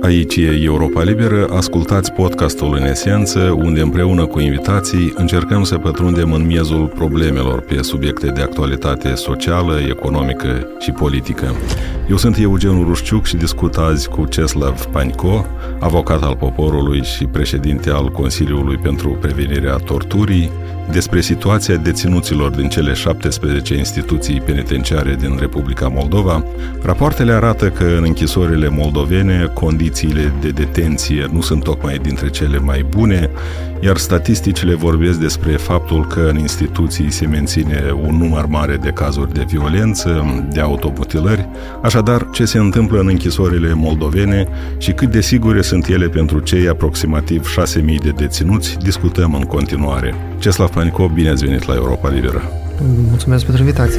Aici e Europa Liberă, ascultați podcastul În Esență, unde împreună cu invitații încercăm să pătrundem în miezul problemelor pe subiecte de actualitate socială, economică și politică. Eu sunt Eugen Rușciuc și discut azi cu Ceslav Panico, avocat al poporului și președinte al Consiliului pentru Prevenirea Torturii, despre situația deținuților din cele 17 instituții penitenciare din Republica Moldova. Rapoartele arată că în închisorile moldovene condițiile de detenție nu sunt tocmai dintre cele mai bune, iar statisticile vorbesc despre faptul că în instituții se menține un număr mare de cazuri de violență, de automutilări. Așadar, ce se întâmplă în închisorile moldovene și cât de sigure sunt ele pentru cei aproximativ 6.000 de deținuți, discutăm în continuare. Ceslav Panico, bine ați venit la Europa Liberă! Mulțumesc pentru invitație!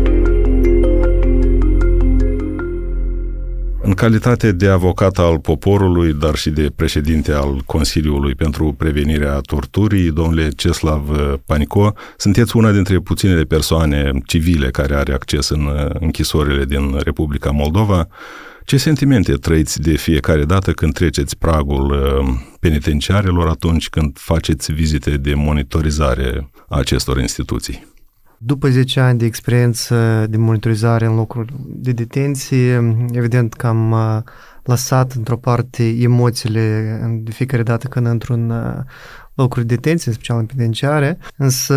În calitate de avocat al poporului, dar și de președinte al Consiliului pentru Prevenirea Torturii, domnule Ceslav Panico, sunteți una dintre puținele persoane civile care are acces în închisorile din Republica Moldova. Ce sentimente trăiți de fiecare dată când treceți pragul penitenciarelor atunci când faceți vizite de monitorizare a acestor instituții? După 10 ani de experiență de monitorizare în locuri de detenție, evident că am lăsat într-o parte emoțiile de fiecare dată când într-un locuri de detenție, în special în penitenciare, însă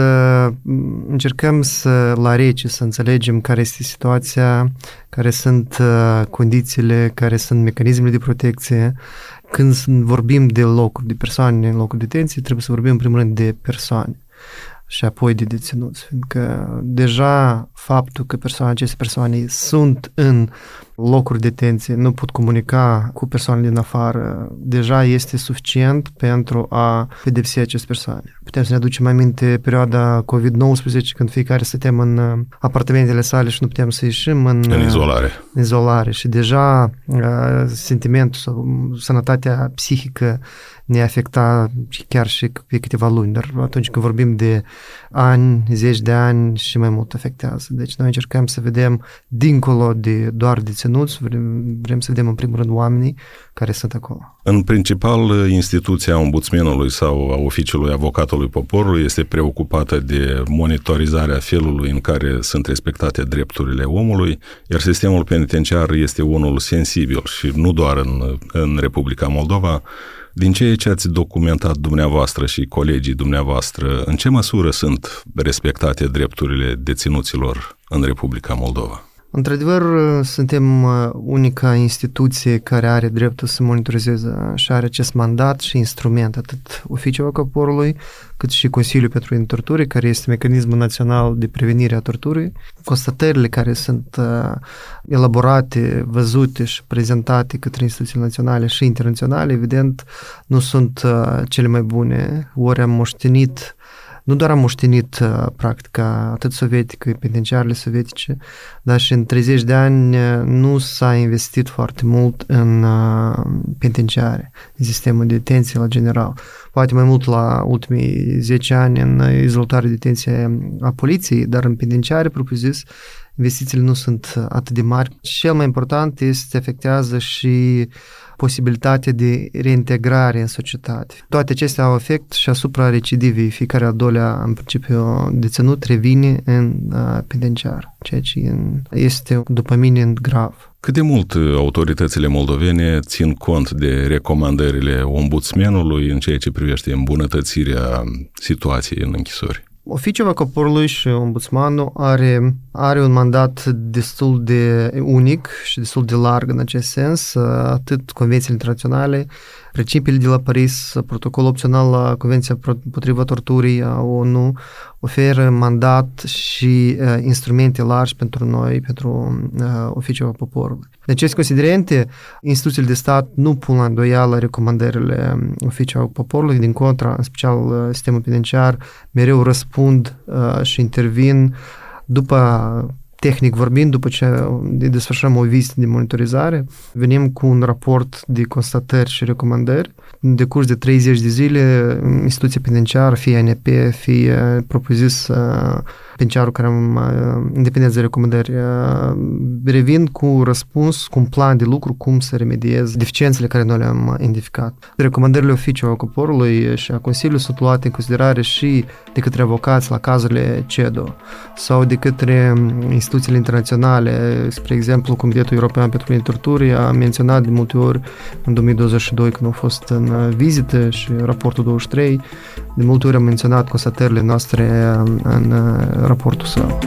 încercăm la rece să înțelegem care este situația, care sunt condițiile, care sunt mecanismele de protecție. Când vorbim de locuri, de persoane în locuri de detenție, trebuie să vorbim în primul rând de persoane și apoi de deținuți, fiindcă deja faptul că aceste persoane sunt în locuri de detenție, nu pot comunica cu persoanele din afară, deja este suficient pentru a pedepsi aceste persoane. Putem să ne aducem aminte perioada COVID-19, când fiecare stăteam în apartamentele sale și nu puteam să ieșim în izolare. Și deja sentimentul sau sănătatea psihică ne afecta chiar și pe câteva luni, dar atunci când vorbim de ani, zeci de ani și mai mult afectează. Deci noi încercăm să vedem dincolo de doar deținuți, vrem să vedem în primul rând oamenii care sunt acolo. În principal, instituția ombudsmanului sau a oficiului avocatului poporului este preocupată de monitorizarea felului în care sunt respectate drepturile omului, iar sistemul penitenciar este unul sensibil și nu doar în Republica Moldova. Din ceea ce ați documentat dumneavoastră și colegii dumneavoastră, în ce măsură sunt respectate drepturile deținuților în Republica Moldova? Într-adevăr, suntem unica instituție care are dreptul să monitorizeze și are acest mandat și instrument, atât Oficiul Poporului, cât și Consiliul pentru Tortură, care este mecanismul național de prevenire a torturii. Constatările care sunt elaborate, văzute și prezentate către instituțiile naționale și internaționale, evident, nu sunt cele mai bune. Ori nu doar am moștenit practica atât sovietică, penitenciarele sovietice, dar și în 30 de ani nu s-a investit foarte mult în penitenciare, în sistemul de detenție la general. Poate mai mult la ultimii 10 ani în izolarea de detenție a poliției, dar în penitenciare, propriu-zis, investițiile nu sunt atât de mari. Cel mai important este afectează și posibilitatea de reintegrare în societate. Toate acestea au efect și asupra recidivei. Fiecare al doilea, în principiu, deținut revine în penitenciar, ceea ce este după mine grav. Cât de mult autoritățile moldovene țin cont de recomandările ombudsmanului în ceea ce privește îmbunătățirea situației în închisori? Oficiul Poporului și ombudsmanul are un mandat destul de unic și destul de larg în acest sens, atât convențiile internaționale, principiile de la Paris, protocolul opțional la Convenția împotriva torturii a ONU, oferă mandat și instrumente largi pentru noi, pentru Oficiul Poporului. De aceste considerente, instituțiile de stat nu pun la îndoială recomandările Oficiului Poporului, din contra, în special sistemul penitenciar, mereu răspund și intervin după tehnic vorbind, după ce desfășurăm o vizită de monitorizare, venim cu un raport de constatări și recomandări. În decurs de 30 de zile, instituția penitenciară, fie ANP, fie propriu-zis penitenciarul care independent de recomandări, revin cu răspuns, cu un plan de lucru, cum să remediez deficiențele care noi le-am identificat. Recomandările oficiului Coporului și a Consiliului sunt luate în considerare și de către avocați la cazurile CEDO sau de către instituțiile internaționale. Spre exemplu, Comitetul European pentru Prevenirea Torturii a menționat de multe ori în 2022 când au fost în vizită și raportul 23, de multe ori am menționat constatările noastre în raportul său.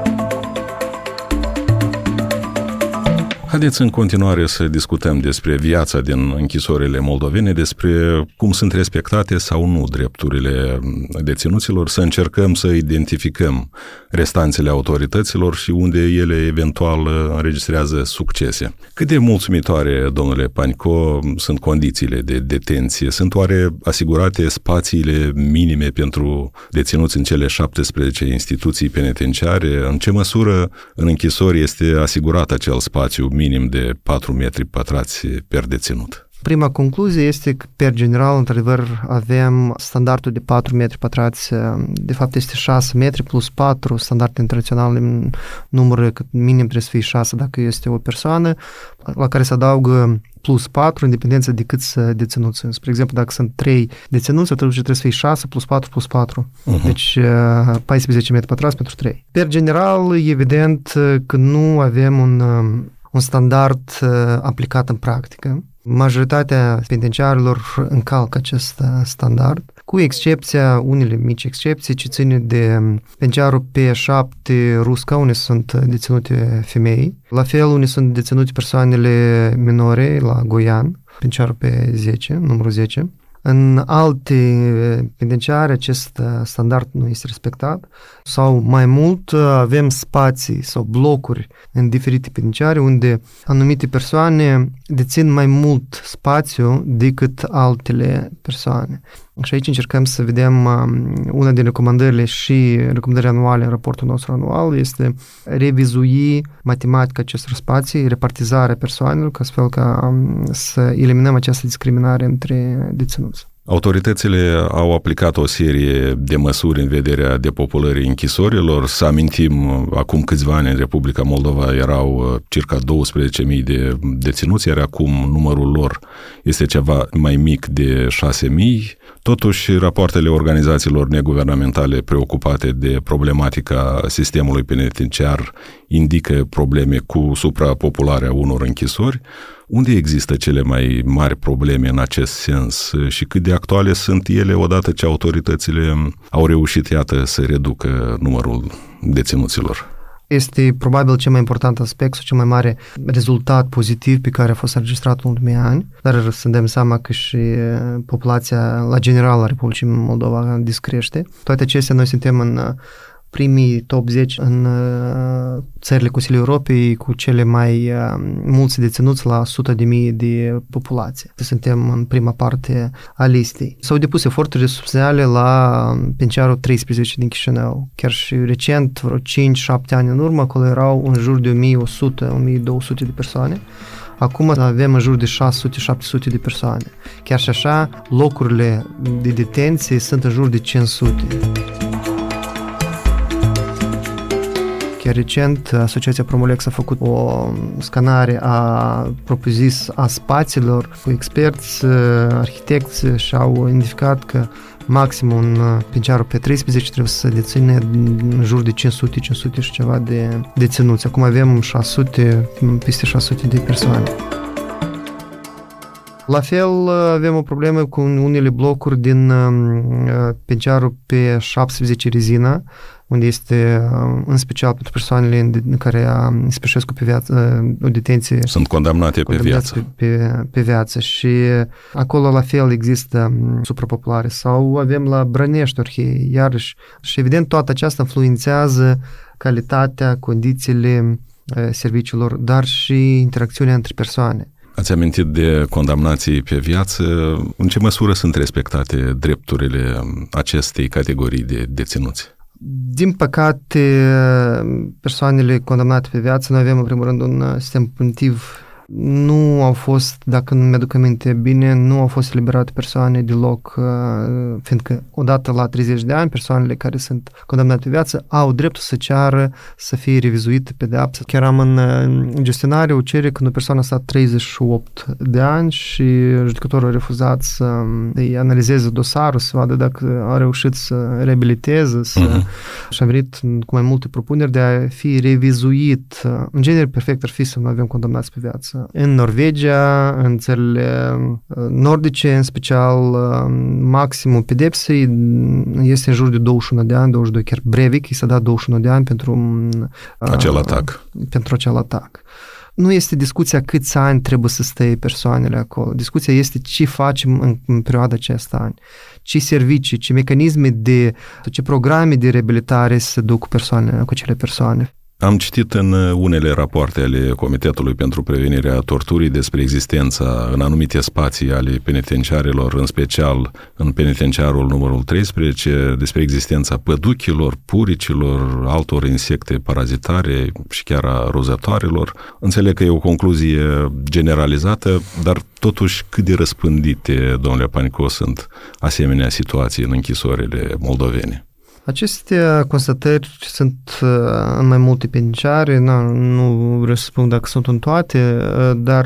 Haideți în continuare să discutăm despre viața din închisorile moldovene, despre cum sunt respectate sau nu drepturile deținuților, să încercăm să identificăm restanțele autorităților și unde ele eventual înregistrează succese. Cât de mulțumitoare, domnule Paņko, sunt condițiile de detenție? Sunt oare asigurate spațiile minime pentru deținuți în cele 17 instituții penitenciare? În ce măsură în închisori este asigurat acel spațiu minim de 4 metri pătrați per deținut? Prima concluzie este că, per general, într-adevăr, avem standardul de 4 metri pătrați, de fapt este 6 metri plus 4, standard internațional numără că minim trebuie să fie 6 dacă este o persoană, la care se adaugă plus 4, în dependență de câți deținuți. Spre exemplu, dacă sunt 3 deținuți, atunci trebuie să fie 6 plus 4 plus 4. Deci 14 metri pătrați pentru 3. Per general, evident că nu avem un standard aplicat în practică. Majoritatea penitenciarilor încalcă acest standard, cu excepția, unele mici excepții, ce ține de penitenciarul P7 Rusca, unde sunt deținute femei. La fel, unde sunt deținute persoanele minore, la Goian, penitenciarul P10, numărul 10. În alte penitenciare acest standard nu este respectat sau mai mult avem spații sau blocuri în diferite penitenciare unde anumite persoane dețin mai mult spațiu decât altele persoane. Și aici încercăm să vedem una din recomandările și recomandările anuale în raportul nostru anual este revizui matematic acestor spații, repartizarea persoanelor, astfel ca să eliminăm această discriminare între deținuți. Autoritățile au aplicat o serie de măsuri în vederea depopulării închisorilor. Să amintim, acum câțiva ani în Republica Moldova erau circa 12.000 de deținuți, iar acum numărul lor este ceva mai mic de 6.000. Totuși, rapoartele organizațiilor neguvernamentale preocupate de problematica sistemului penitenciar indică probleme cu suprapopularea unor închisori. Unde există cele mai mari probleme în acest sens și cât de actuale sunt ele odată ce autoritățile au reușit, iată, să reducă numărul deținuților? Este probabil cel mai important aspect sau cel mai mare rezultat pozitiv pe care a fost înregistrat în ultimii ani, dar să ne dăm seama că și populația la general a Republicii Moldova descrește. Toate acestea, noi suntem în primii top 10 în țările Consiliului Europei cu cele mai mulți deținuți la 100.000 de populație. Suntem în prima parte a listei. S-au depus eforturi substanțiale la penitenciarul 13 din Chișinău. Chiar și recent, vreo 5-7 ani în urmă, acolo erau în jur de 1.100-1.200 de persoane. Acum avem în jur de 600-700 de persoane. Chiar și așa, locurile de detenție sunt în jur de 500. Chiar recent, Asociația Promolex a făcut o scanare propriu-zis a spațiilor cu experți, arhitecți și au identificat că maxim un penitenciar pe 13 trebuie să deține în jur de 500 și ceva de deținuți. Acum avem peste 600 de persoane. La fel, avem o problemă cu unele blocuri din penitenciarul pe 17 Rezina, unde este în special pentru persoanele care spășesc o detenție. Sunt condamnate pe viață. Pe viață și acolo la fel există suprapopulare. Sau avem la Brănești, Orhei, iarăși. Și evident toată aceasta influențează calitatea, condițiile serviciilor, dar și interacțiunea între persoane. Ați amintit de condamnații pe viață. În ce măsură sunt respectate drepturile acestei categorii de deținuți? Din păcate, persoanele condamnate pe viață, noi avem în primul rând un sistem punitiv. Nu au fost, dacă nu mi-aduc aminte bine, nu au fost eliberate persoane deloc, fiindcă odată la 30 de ani, persoanele care sunt condamnate pe viață au dreptul să ceară să fie revizuită pedeapsa. Chiar am în gestionare o cerere când o persoană a stat 38 de ani și judecătorul a refuzat să îi analizeze dosarul, să vadă dacă a reușit să reabiliteze, și am venit cu mai multe propuneri de a fi revizuit. În genere, perfect ar fi să nu avem condamnați pe viață. În Norvegia, în țările nordice, în special, maximul pedepsei este în jur de 21 de ani, 22, chiar Breivik, i s-a dat 21 de ani pentru acel atac. Pentru acel atac. Nu este discuția câți ani trebuie să stea persoanele acolo. Discuția este ce facem în perioada acesta ani. Ce servicii, ce mecanisme ce programe de reabilitare se duc cu acele persoane. Am citit în unele rapoarte ale Comitetului pentru Prevenirea Torturii despre existența în anumite spații ale penitenciarilor, în special în penitenciarul numărul 13, despre existența păduchilor, puricilor, altor insecte parazitare și chiar a rozătoarelor. Înțeleg că e o concluzie generalizată, dar totuși cât de răspândite, domnule Panico, sunt asemenea situații în închisorile moldovene? Aceste constatări sunt în mai multe penitenciare, nu vreau să spun dacă sunt în toate, dar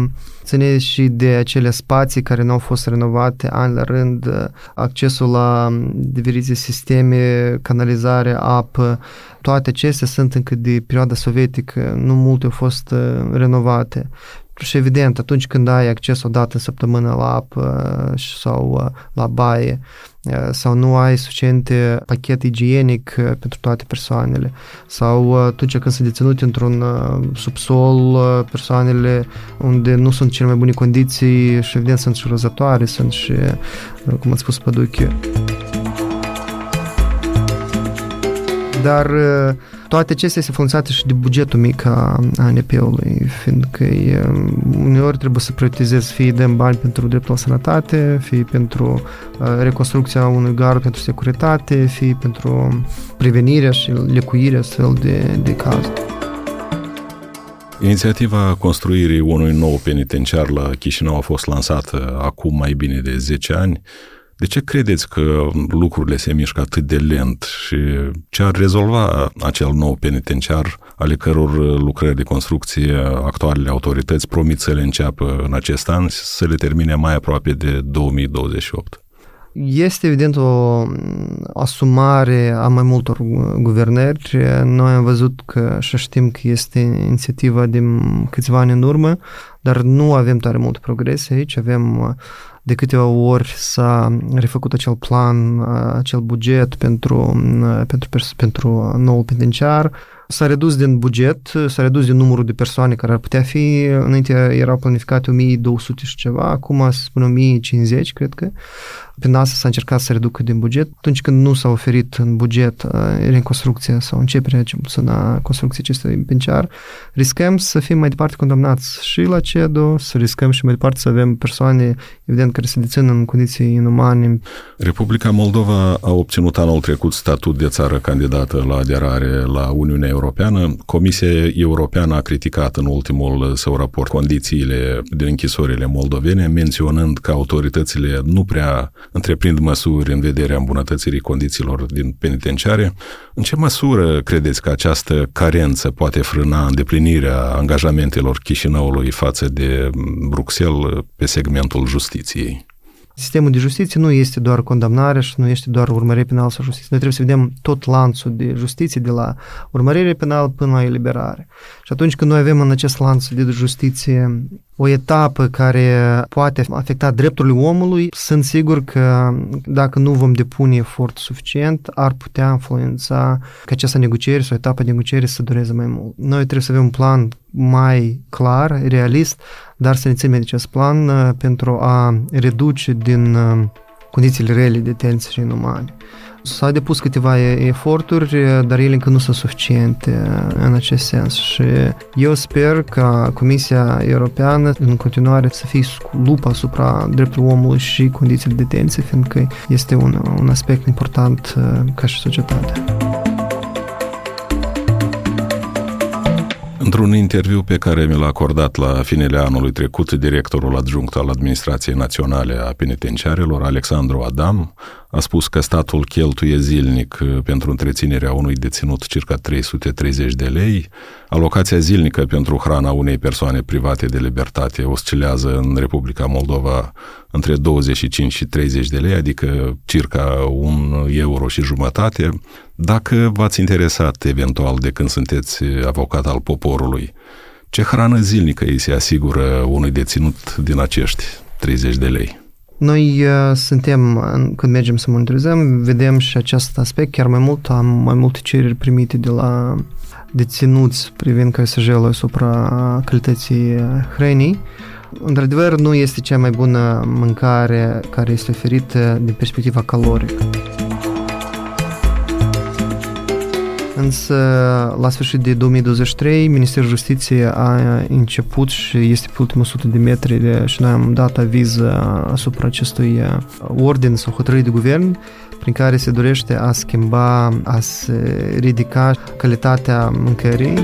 ține și de acele spații care nu au fost renovate ani la rând, accesul la diferite sisteme, canalizare, apă, toate acestea sunt încă de perioada sovietică, nu multe au fost renovate. Și evident, atunci când ai acces o dată în săptămână la apă sau la baie, sau nu ai suficiente pachet igienic pentru toate persoanele, sau atunci când sunt deținute într-un subsol, persoanele unde nu sunt cele mai bune condiții și evident sunt și rozătoare, sunt și, cum ați spus, păduchi. Dar toate acestea se folosate și de bugetul mic a ANP-ului, fiindcă uneori trebuie să prioritizezi, fie dăm bani pentru dreptul la sănătate, fie pentru reconstrucția unui gard pentru securitate, fie pentru prevenirea și lecuirea astfel de cazuri. Inițiativa construirii unui nou penitenciar la Chișinău a fost lansată acum mai bine de 10 ani. De ce credeți că lucrurile se mișcă atât de lent și ce ar rezolva acel nou penitenciar, ale căror lucrări de construcție actualele autorități promit să le înceapă în acest an, să le termine mai aproape de 2028? Este evident o asumare a mai multor guvernări. Noi am văzut că și știm că este inițiativa de câțiva ani în urmă, dar nu avem tare mult progres aici. Avem de câteva ori s-a refăcut acel plan, acel buget pentru noul penitenciar. S-a redus din buget, s-a redus din numărul de persoane care ar putea fi. Înainte erau planificate 1200 și ceva, acum se spune 1050, cred că. Prin asta s-a încercat să reducă din buget. Atunci când nu s-a oferit în buget reconstrucția sau începerea construcției acestui penitenciar, riscăm să fim mai departe condamnați și la CEDO, să riscăm și mai departe să avem persoane, evident, care se dețin în condiții inumane. Republica Moldova a obținut anul trecut statut de țară candidată la aderare la Uniunea Europeană. Comisia Europeană a criticat în ultimul său raport condițiile din închisorile moldovene, menționând că autoritățile nu prea întreprind măsuri în vederea îmbunătățirii condițiilor din penitenciare. În ce măsură credeți că această carență poate frâna îndeplinirea angajamentelor Chișinăului față de Bruxelles pe segmentul justiției? Sistemul de justiție nu este doar condamnare și nu este doar urmărire penală sau justiție. Noi trebuie să vedem tot lanțul de justiție, de la urmărire penală până la eliberare. Și atunci când noi avem în acest lanț de justiție o etapă care poate afecta drepturile omului, sunt sigur că dacă nu vom depune efort suficient, ar putea influența că această negociere sau etapa de negociere să dureze mai mult. Noi trebuie să avem un plan mai clar, realist, dar să ne ținem de acest plan pentru a reduce din condițiile rele de detenție și inumane. S-au depus câteva eforturi, dar ele încă nu sunt suficiente în acest sens și eu sper ca Comisia Europeană în continuare să fie cu lupa asupra drepturilor omului și condițiile de detenție, fiindcă este un aspect important ca și societate. Într-un interviu pe care mi l-a acordat la finele anului trecut directorul adjunct al Administrației Naționale a Penitenciarelor, Alexandru Adam, a spus că statul cheltuie zilnic pentru întreținerea unui deținut circa 330 de lei. Alocația zilnică pentru hrana unei persoane private de libertate oscilează în Republica Moldova între 25 și 30 de lei, adică circa 1,50 euro. Dacă v-ați interesat eventual de când sunteți avocat al poporului, ce hrană zilnică îi se asigură unui deținut din acești 30 de lei? Noi suntem, când mergem să monitorizăm, vedem și acest aspect, chiar mai mult, am mai multe cereri primite de la deținuți privind KSJ-ul asupra calității hrănii. Într-adevăr, nu este cea mai bună mâncare care este oferită din perspectiva calorică. Însă, la sfârșit de 2023, Ministerul Justiției a început și este pe ultimul 100 de metri și noi am dat aviz asupra acestui ordin sau hotărâri de guvern prin care se dorește a schimba, a se ridica calitatea mâncării.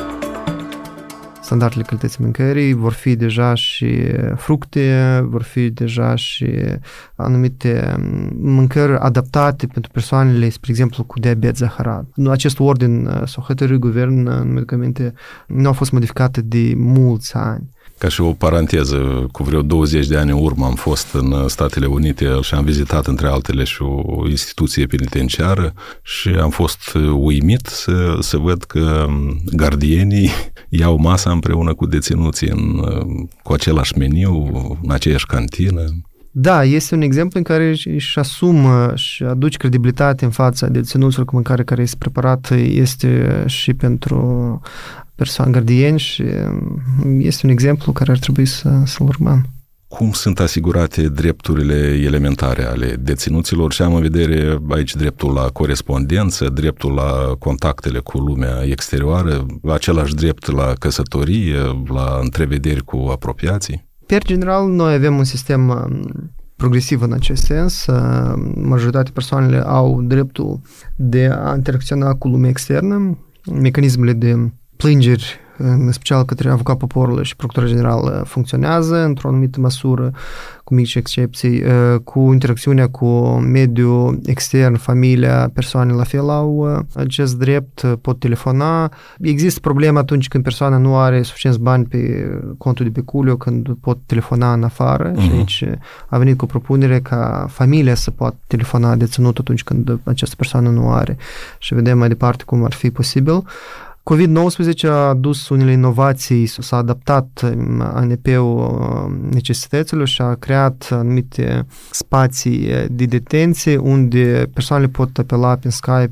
Standardele calității mâncării vor fi deja și fructe, vor fi deja și anumite mâncări adaptate pentru persoanele, spre exemplu, cu diabet zaharat. Acest ordin sau hotărâri guvern în medicamente nu au fost modificate de mulți ani. Ca și o paranteză, cu vreo 20 de ani în urmă am fost în Statele Unite și am vizitat între altele și o instituție penitenciară și am fost uimit să văd că gardienii iau masa împreună cu deținuții cu același meniu, în aceeași cantină. Da, este un exemplu în care își asumă și aduce credibilitate în fața deținuților cu mâncare care este preparată, este și pentru persoane gardieni și este un exemplu care ar trebui să-l urmăm. Cum sunt asigurate drepturile elementare ale deținuților și am în vedere aici dreptul la corespondență, dreptul la contactele cu lumea exterioară, același drept la căsătorie, la întrevederi cu apropiații? Per general, noi avem un sistem progresiv în acest sens. Majoritatea persoanele au dreptul de a interacționa cu lumea externă. Mecanismele de plângeri, în special către avocat poporului și procurorul general, funcționează într-o anumită măsură, cu mici excepții, cu interacțiunea cu mediul extern, familia, persoane la fel au acest drept, pot telefona. Există probleme atunci când persoana nu are suficienți bani pe contul de peculiu, când pot telefona în afară și aici a venit cu o propunere ca familia să poată telefona deținut atunci când această persoană nu are și vedem mai departe cum ar fi posibil. COVID-19 a adus unele inovații, s-a adaptat ANP-ul necesităților și a creat anumite spații de detenție unde persoanele pot apela prin Skype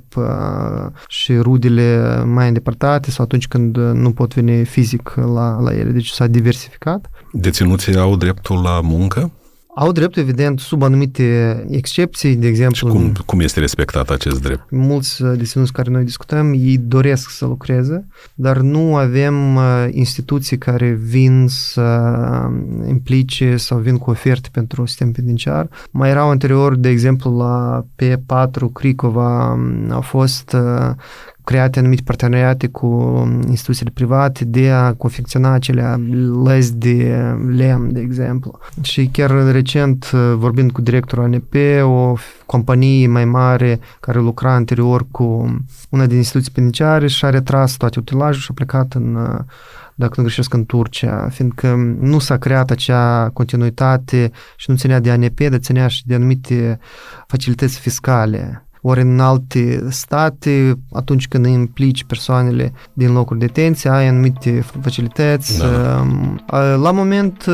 și rudele mai îndepărtate sau atunci când nu pot veni fizic la ele. Deci s-a diversificat. Deținuții au dreptul la muncă? Au dreptul, evident, sub anumite excepții, de exemplu... Și cum este respectat acest drept? Mulți deținuți care noi discutăm, ei doresc să lucreze, dar nu avem instituții care vin să implice sau vin cu oferte pentru sistem penitenciar. Mai erau anterior, de exemplu, la P4 Cricova, au fost create anumite parteneriate cu instituțiile private de a confecționa acele lăzi de lemn, de exemplu. Și chiar recent, vorbind cu directorul ANP, o companie mai mare care lucra anterior cu una din instituții penitenciare și-a retras toate utilajul și a plecat dacă nu greșesc, în Turcia, fiindcă nu s-a creat acea continuitate și nu ținea de ANP, dar ținea și de anumite facilități fiscale. Ori în alte state, atunci când implici persoanele din locuri de detenție, ai anumite facilități. Da. La moment,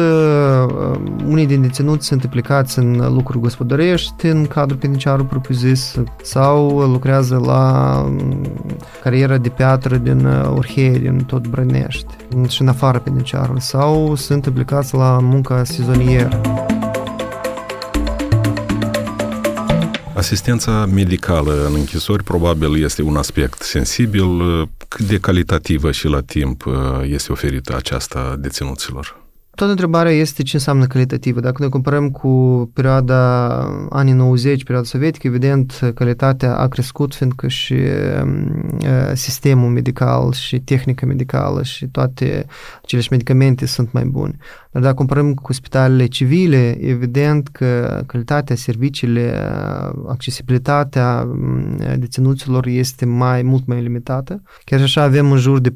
unii din deținuți sunt implicați în lucruri gospodărești în cadrul penitenciarului propriu-zis sau lucrează la cariera de piatră din Orhei, din tot Brănești și în afara penitenciarului sau sunt implicați la munca sezonieră. Asistența medicală în închisori probabil este un aspect sensibil. Cât de calitativă și la timp este oferită aceasta deținuților? Toată întrebarea este ce înseamnă calitativă. Dacă ne comparăm cu perioada anii 90, perioada sovietică, evident, calitatea a crescut, fiindcă și sistemul medical și tehnica medicală și toate aceleși medicamente sunt mai bune. Dar dacă comparăm cu spitalele civile, evident că calitatea, serviciile, accesibilitatea deținuților este mult mai limitată. Chiar și așa avem în jur de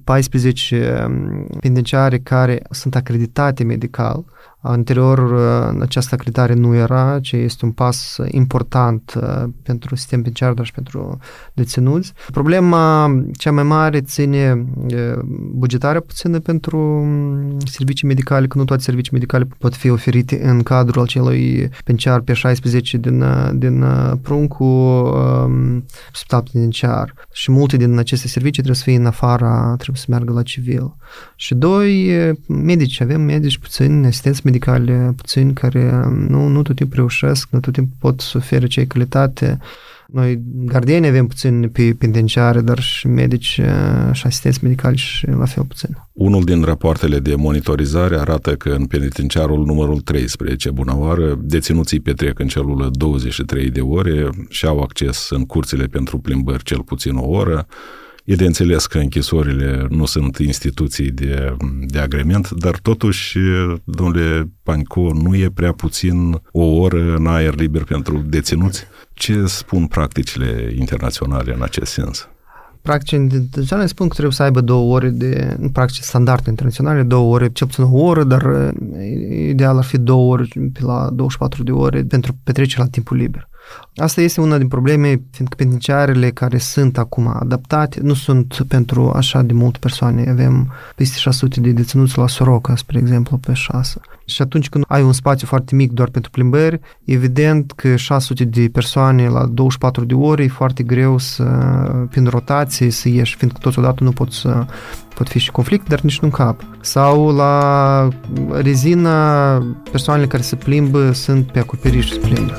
14 penitenciare care sunt acreditate medical. Anterior, această acreditare nu era, ce este un pas important pentru sistemul penitenciar, dar și pentru deținuți. Problema cea mai mare ține bugetarea puțină pentru servicii medicale, că nu toate servicii medicale pot fi oferite în cadrul acelui penitenciar P16 din Pruncu, spital penitenciar. Și multe din aceste servicii trebuie să fie în afara, trebuie să meargă la civil. Și doi, medici. Avem medici puțini, asistenți medicale puțini care nu tot timpul reușesc, nu tot timpul pot să ofere acea calitate. Noi, gardieni, avem puțini pe penitenciare, dar și medici și asistenți medicali și la fel puțin. Unul din rapoartele de monitorizare arată că în penitenciarul numărul 13, Bunăoară, deținuții petrec în celulă 23 de ore și au acces în curțile pentru plimbări cel puțin o oră. E de înțeles că închisorile nu sunt instituții de agrement, dar totuși, domnule Paņco, nu e prea puțin o oră în aer liber pentru deținuți? Ce spun practicile internaționale în acest sens? Practicile internaționale spun că trebuie să aibă 2 ore în practici standarde internaționale, 2 ore, cel puțin o oră, dar ideal ar fi 2 ore pe la 24 de ore pentru petrecerea la timpul liber. Asta este una din probleme, fiindcă penitenciarele care sunt acum adaptate nu sunt pentru așa de multe persoane. Avem peste 600 de deținuți la Soroca, spre exemplu, pe 6. Și atunci când ai un spațiu foarte mic doar pentru plimbări, evident că 600 de persoane la 24 de ore e foarte greu prin rotație, să ieși, fiindcă totodată nu pot fi și conflict, dar nici nu în cap. Sau la rezina, persoanele care se plimbă sunt pe acoperiș și se plimbă.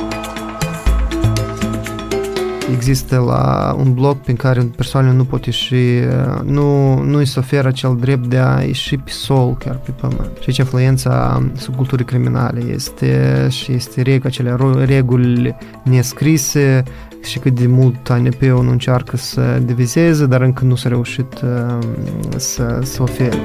Există la un bloc prin care persoanele nu pot ieși, nu îi se oferă acel drept de a ieși pe sol, chiar pe pământ. Și aici influența subculturii criminale este acele reguli nescrise și cât de mult ANP-ul nu încearcă să divizeze, dar încă nu s-a reușit să ofere.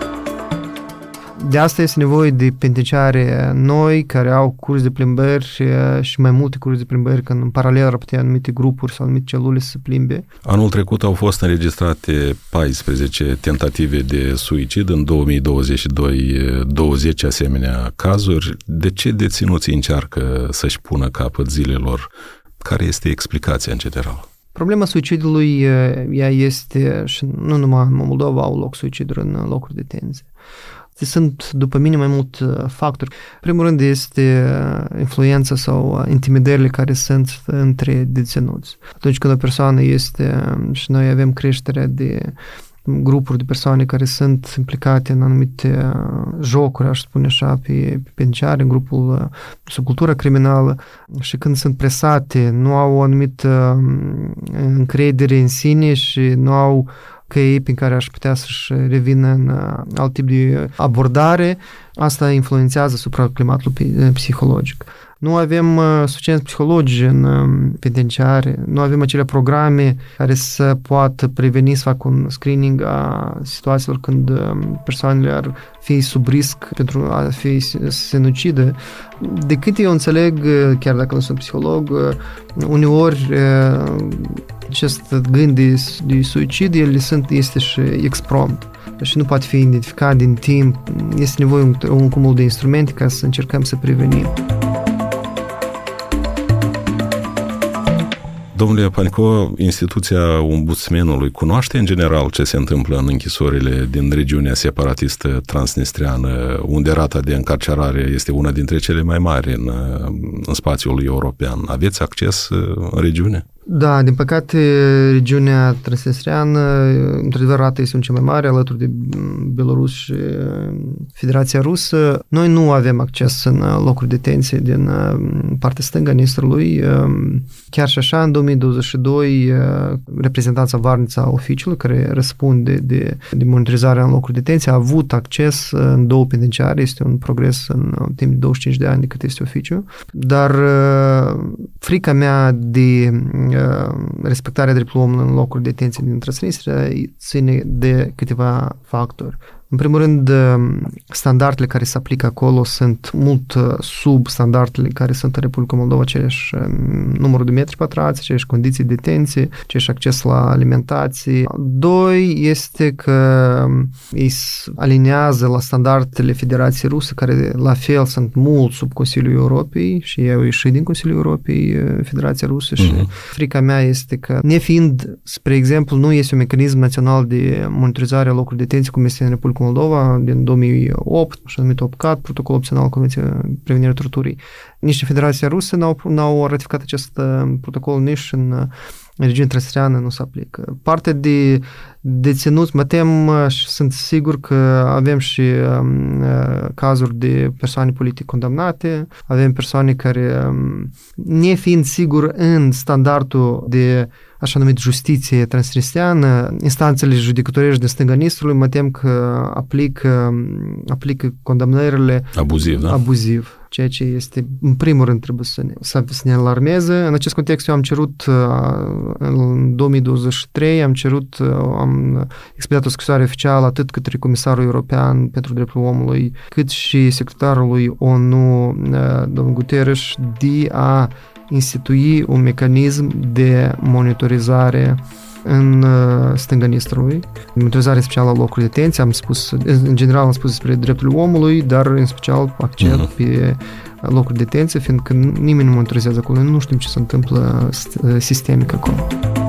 De asta este nevoie de penitenciare noi care au curs de plimbări și mai multe curs de plimbări, când în paralel ar putea anumite grupuri sau anumite celule să plimbe. Anul trecut au fost înregistrate 14 tentative de suicid, în 2022 20 asemenea cazuri. De ce deținuții încearcă să-și pună capăt zilelor? Care este explicația în general? Problema suicidului, ea este, și nu numai în Moldova au loc suiciduri în locuri de detenție. Sunt, după mine, mai mult factori. Primul rând este influența sau intimidările care sunt între deținuți. Atunci când o persoană este, și noi avem creșterea de grupuri de persoane care sunt implicate în anumite jocuri, aș spune așa, pe penitenciare, în grupul subcultura criminală, și când sunt presate, nu au o anumită încredere în sine și nu au căi prin care aș putea să-și revină în alt tip de abordare, asta influențează asupra climatului psihologic. Nu avem suficienți psihologi în penitenciare, nu avem acele programe care să poată preveni, să facă un screening a situațiilor când persoanele ar fi sub risc pentru a fi sinucidă. De cât eu înțeleg, chiar dacă nu sunt psiholog, uneori acest gând de suicid, este și exprompt și nu poate fi identificat din timp. Este nevoie un cumul de instrumente ca să încercăm să prevenim. Domnule Paņco, instituția ombudsmenului cunoaște în general ce se întâmplă în închisorile din regiunea separatistă transnistreană, unde rata de încarcerare este una dintre cele mai mari în spațiul european. Aveți acces în regiune? Da, din păcate, regiunea transnistreană, într-adevăr, rata este un cel mai mare, alături de Belarus și Federația Rusă. Noi nu avem acces în locuri de detenție din partea stângă a Nistrului. Chiar și așa, în 2022, reprezentanța Varnița oficială, care răspunde de monitorizarea în locuri de detenție, a avut acces în 2 penitenciare. Este un progres în timp de 25 de ani de cât este oficiu. Dar frica mea de respectarea dreptului omului în locuri de detenție din Transnistria ține de câteva factori. În primul rând, standardele care se aplică acolo sunt mult sub standardele care sunt în Republica Moldova, aceleași numărul de metri pătrați, aceleași condiții de detenție, aceleași acces la alimentație. 2 este că ei alinează la standardele Federației Ruse, care la fel sunt mult sub Consiliul Europei și ei au ieșit din Consiliul Europei, Federația Rusă și frica mea este că, nefiind, spre exemplu, nu este un mecanism național de monitorizare a locurilor de detenție, cum este în Republica Moldova din 2008, așa numit OPCAT, protocol opțional Convenția prevenirea torturii. Nici în Federația Rusă n-au ratificat acest protocol, nici în regiunea transnistreană nu se aplică. Partea de deținuți, mă tem și sunt sigur că avem și cazuri de persoane politic condamnate, avem persoane care, nefiind sigur în standardul de așa numit justiție transnistriană, instanțele judecătorești din stânga Nistrului, mă tem că aplică condamnările abuziv, ceea ce este, în primul rând, trebuie să ne alarmeze. În acest context, eu am cerut, în 2023, am expediat o scrisoare oficială atât către Comisarul European pentru Drepturile Omului, cât și secretarului ONU, domnul Guterres, de a institui un mecanism de monitorizare în stânga Nistrului, monitorizare specială a locului de detenție. În general am spus despre drepturile omului, dar în special accent pe locuri de detenție, fiindcă nimeni nu monitorizează acolo, nu știm ce se întâmplă sistemic acolo.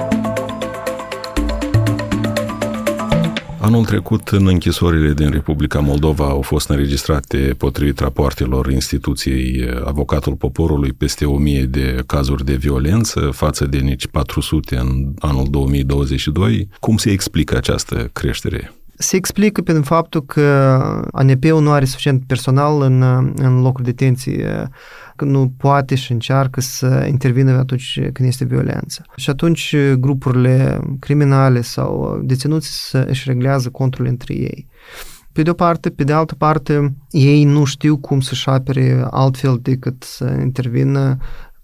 Anul trecut, în închisorile din Republica Moldova au fost înregistrate, potrivit rapoartelor instituției Avocatul Poporului, peste 1000 de cazuri de violență, față de nici 400 în anul 2022. Cum se explică această creștere? Se explică prin faptul că ANP-ul nu are suficient personal în locuri de detenție, că nu poate și încearcă să intervină atunci când este violență. Și atunci grupurile criminale sau deținuți își reglează conturile între ei. Pe de o parte, pe de altă parte, ei nu știu cum să-și apere altfel decât să intervină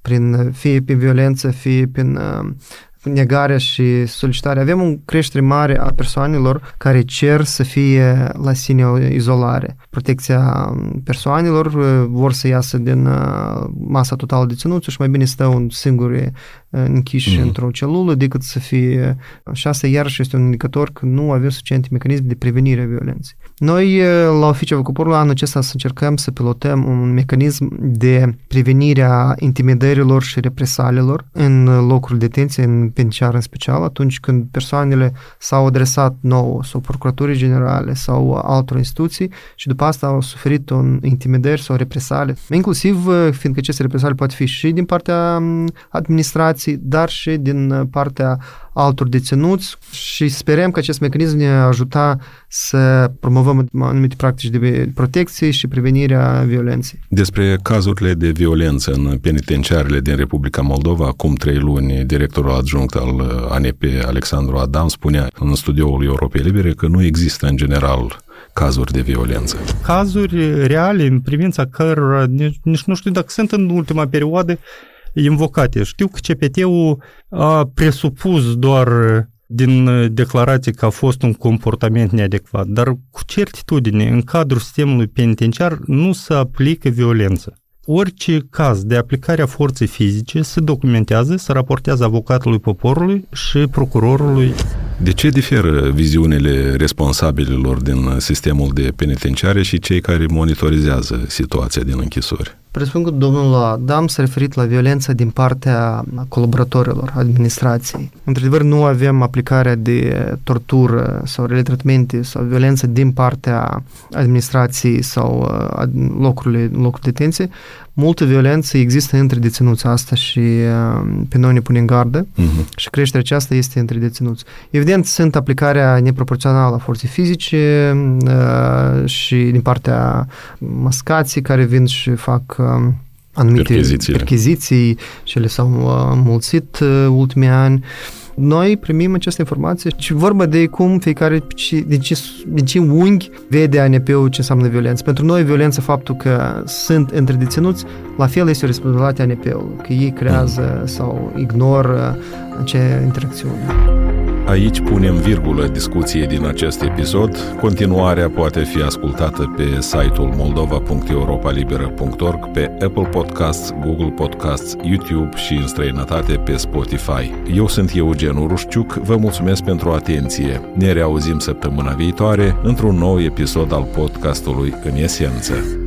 fie prin violență, fie prin negarea și solicitarea. Avem o creștere mare a persoanelor care cer să fie la sine o izolare. Protecția persoanelor, vor să iasă din masa totală de deținuți și mai bine stau singuri închiși într-o celulă decât să fie. Și asta iarăși este un indicator că nu avem suficiente mecanisme de prevenire a violenței. Noi, la Oficiul Avocatul Poporului, anul acesta să încercăm să pilotăm un mecanism de prevenire a intimidărilor și represaliilor în locuri de detenție, în penitenciar în special, atunci când persoanele s-au adresat nouă sau Procuraturii Generale sau altor instituții și după asta au suferit un intimidări sau represalii. Inclusiv, fiindcă aceste represalii poate fi și din partea administrației, dar și din partea altor deținuți și sperăm că acest mecanism ne ajuta să promovăm anumite practici de protecție și prevenirea violenței. Despre cazurile de violență în penitenciarele din Republica Moldova, acum 3 luni, directorul adjunct al ANP, Alexandru Adam, spunea în studioul Europei Libere că nu există în general cazuri de violență. Cazuri reale în privința cărora nici nu știu dacă sunt în ultima perioadă invocate. Știu că CPT-ul a presupus doar din declarație că a fost un comportament neadecvat, dar cu certitudine, în cadrul sistemului penitenciar nu se aplică violență. Orice caz de aplicare a forței fizice se documentează, se raportează avocatului poporului și procurorului. De ce diferă viziunile responsabililor din sistemul de penitenciare și cei care monitorizează situația din închisori? Presupun că domnul Adam s-a referit la violența din partea colaboratorilor administrației. Într-adevăr, nu avem aplicarea de tortură sau rele tratamente sau violență din partea administrației sau locuri de detenție. multă violență există între deținuți, asta și pe noi ne pune în gardă și creșterea aceasta este între deținuți. Evident, sunt aplicarea neproporțională a forței fizice și din partea mascații care vin și fac anumite percheziții și le s-au înmulțit ultimii ani. Noi primim această informație și vorba de cum fiecare din ce unghi vede ANP-ul ce înseamnă violență. Pentru noi violență, faptul că sunt între deținuți, la fel este o responsabilitate ANP-ul, că ei creează sau ignoră acea interacțiune. Aici punem virgulă discuției din acest episod. Continuarea poate fi ascultată pe site-ul moldova.europalibera.org, pe Apple Podcasts, Google Podcasts, YouTube și în străinătate pe Spotify. Eu sunt Eugen Urușciuc, vă mulțumesc pentru atenție. Ne reauzim săptămâna viitoare într-un nou episod al podcastului În Esență.